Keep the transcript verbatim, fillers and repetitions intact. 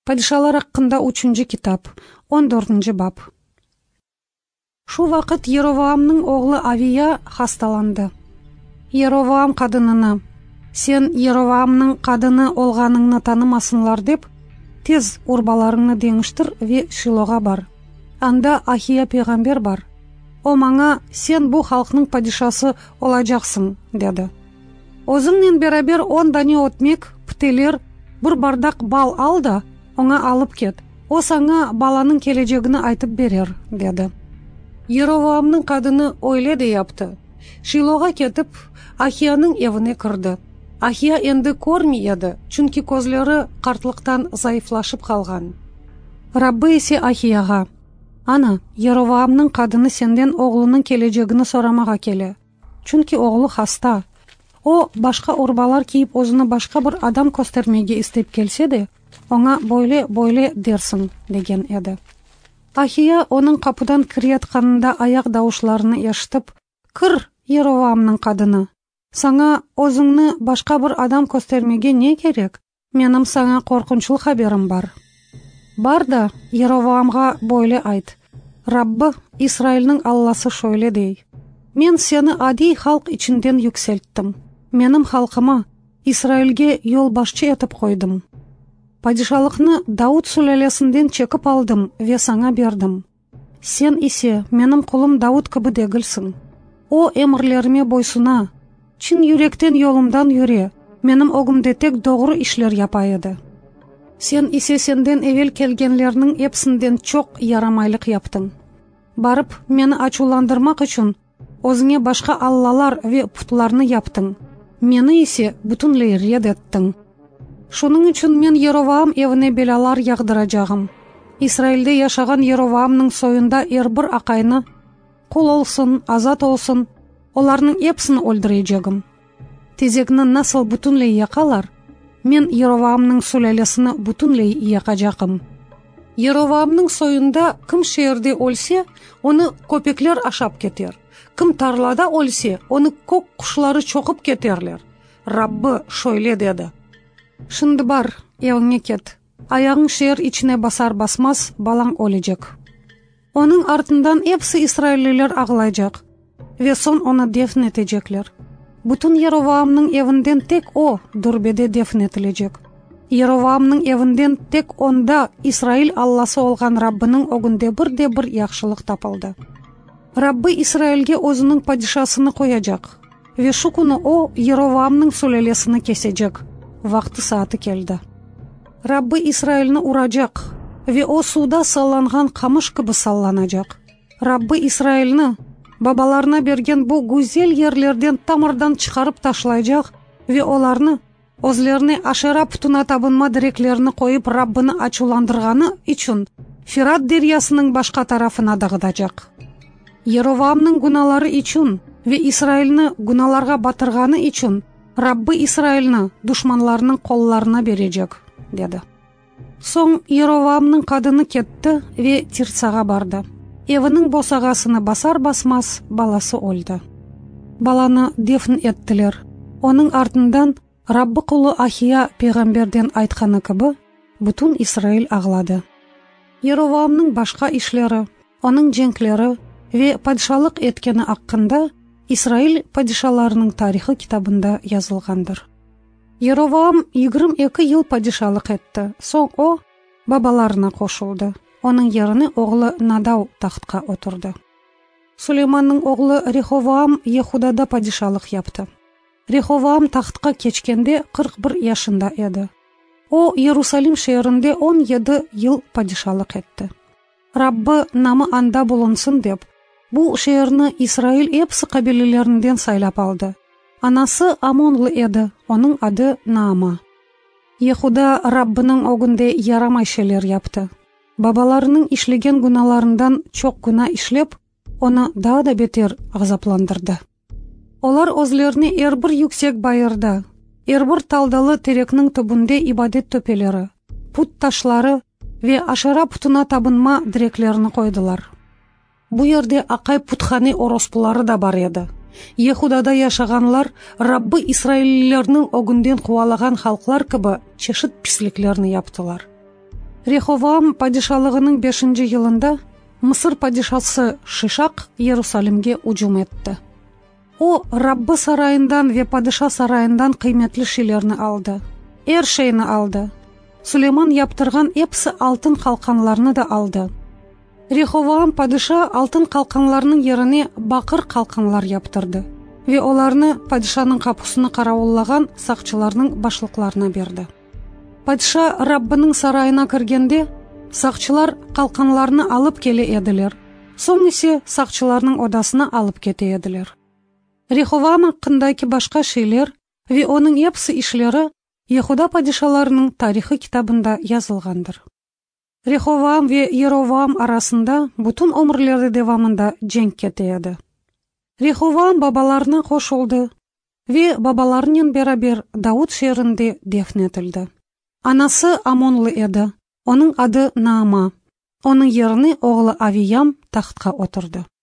Падишалар хакында үчүнчү китап, он төртүнчү бап. Шу вакыт Еровоамдын оглу Авия хасталанды. Еровоам кадынына: "Сен Еровоамдын кадыны олганыңны танымасынлар" деп, "Тез урбаларыңны деңиштир ве Шилога бар. Анда Ахия пейгамбер бар. О маңа, сен бу халктын падишасы олажаксың" деди. "Өзүңнен берабер он дане отмек, птелер, бир бардак бал ал да оңа алып кет. О саңа баланын кележегини айтып берер" деди. Еровоамдын кадыны ойледи япты. Шилога кетип, Ахиянын эвине кирди. Ахия энди көрмөй эди, чүнки көзлөрү картлыктан зайыфлашып калган. Раббы эсе Ахияга: "Ана, Еровоамдын кадыны сенден оглунун кележегини сорамага келе, чүнки оглу хаста. О башка урбалар кийип өзүнө башка бир адам көстөрмөйгө истеп келсе де, оңа бойле бойле дерсиң" деген эди. Ахия онун капыдан кириятканында аяк дауышларыны эшитип: "Кыр, Еровоамдын кадыны. Саңа өзүңнү башка бир адам көстөрмөйгө не керек? Менин саңа коркунчул хабарым бар. Бар да Еровоамга бойле айт: Раббы, Израилдин Алласы шойле дей: Мен сени адий халк ичинден юкселттим. Менин халкыма, Израилге жол башчы этип койдум. Падишалыкны Дауд сүлелесинден чекип алдым ве саңа бердим. Сен исе менин кулум Дауд кыбы дегилсиң. О эмирлериме бойсуна, чын юректен жолумдан юре, менин огумде тек doğru ишлер япайыды. Сен исе сенден эвел келгенлернин эпсинден чок ярамайлык яптың. Барып, мени ачууландырмак үчүн өзүңө башка аллалар ве путларны яптың. Мени исе бүтүнлөй ред еттиң. Шунун үчүн мен Еровоам эвине белалар ягдыражагым. Израилде жашаган Еровоамдын союнда эр бир акайны кул олсун, азат олсун, оларнын эпсин өлдүрөжөгүм. Тезегини насыл бүтүнлөй якалар, мен Еровоамдын сүлелесини бүтүнлөй якажакым. Еровоамдын союнда ким шээрде өлсе, оны көпөклөр ашап кетер. Ким тарлада өлсе, оны көк кушлары чокуп кетерлер. Раббы шойле деди. Шынды бар, эвиңе кет. Аягың шээр ичине басар басмас балаң өлөжөк. Онун артынан эпси Израилилер агылажак. Ве сон оны дефн этежеклер. Бүтүн Еровоамдын эвинден тек о дурбеде дефн этилежек. Еровоамдын эвинден тек онда Израиль Алласы олган Раббынын огунде бирде бир жакшылык тапылды. Раббы Израилге өзүнүн падишасыны кояжак. Ве шу күнү о Еровоамдын сүлелесини кесежек. Вакты сааты келди. Раббы Израилни уражак. Ве о сууда салланган камыш кыбы салланажак. Раббы Израилни бабаларына берген бу гүзел жерлерден тамырдан чыгарып ташлайжак ве оларны өзлерine Ашера путуна табынма диреклерини коюп Раббыны ачууландырганы үчүн Фират дериясынын башка тарафына дагыдажак. Еровоамдын гуналары үчүн ве Израилни гуналарга батырганы үчүн Раббы Израилни душманларынын колларына бережек, деди. Соң Еровоамдын кадыны кетти ве Тирцага барды. Эвинин босагасыны басар басмас баласы өлдү. Баланы дефн эттилер. Онун артынан Раббы кулу Ахия пейгамберден айтканы кыбы бүтүн Израиль аглады. Еровоамдын башка ишлери, онун жеңклери ве падишалык эткени акында Израиль падишаларынын тарихы китабында жазылгандыр. Еровоам жыйырма эки жыл падишалык этти. Соң о бабаларына кошулду. Онун жерине оглу Надав тахтка отурду. Сулеймандын оглу Реховоам Ехудада падишалык япты. Реховоам тахтка кечкенде кырк бир жашында эди. О Иерусалим шаарында он жети жыл падишалык этти. Раббы намы анда булунсун деп, бул шаарны Израиль эпси кабилелеринен сайлап алды. Анасы Амонлу эди, онун ады Наама. Ехуда Раббынын огунде ярамай шелер япты. Бабаларынын ишлеген гуналарынан чок гуна ишлеп, оны дагы да бетер газапландырды. Олар өзлерine эр бир юксек байырда, эр бир талдалы терекнин түбүндө ибадет төпелери, пут ташлары ве Ашера путуна табынма диреклерини койдулар. Бу жерде акай путханы ороспулары да бар эди. Ехудада жашаганлар Раббы Израильлернин огунден кубалаган халклар кыбы чешит писликлерни яптылар. Реховоам падишалыгының бешинчи жылында Мысыр падишасы Шишак Иерусалимге уҗум этти. О Раббы сарайындан ве падиша сарайындан кыйммәтле шиләрне алды. Эр шейне алды. Сулейман яптырган эпсы алтын калканларны да алды. Реховоам падиша алтын калканларның yerine бакыр калканлар яптырды ве оларны падишаның капысына каравыллаган сакчыларның башлыкларына берди. Падиша Раббының сарайына кергенде, сакчылар калканларны алып келе эдилер. Соң исе сакчыларның одасына алып кете эдилер. Реховоам хакындагы башка шейлер ве оның эпсы ишләре Яһуда падишаларының тарихы китабында язылгандыр. Реховоам ве Еровоам арасында бүтүн өмірләре дәвамында җәң кетеді. Реховоам бабаларына кошылды ве бабаларыннан берабер Дауд шәрінде дәфнетилди. Анасы Амонлы еді, оның ады Наама. Оның yerine oğlu Авиям тахтка отырды.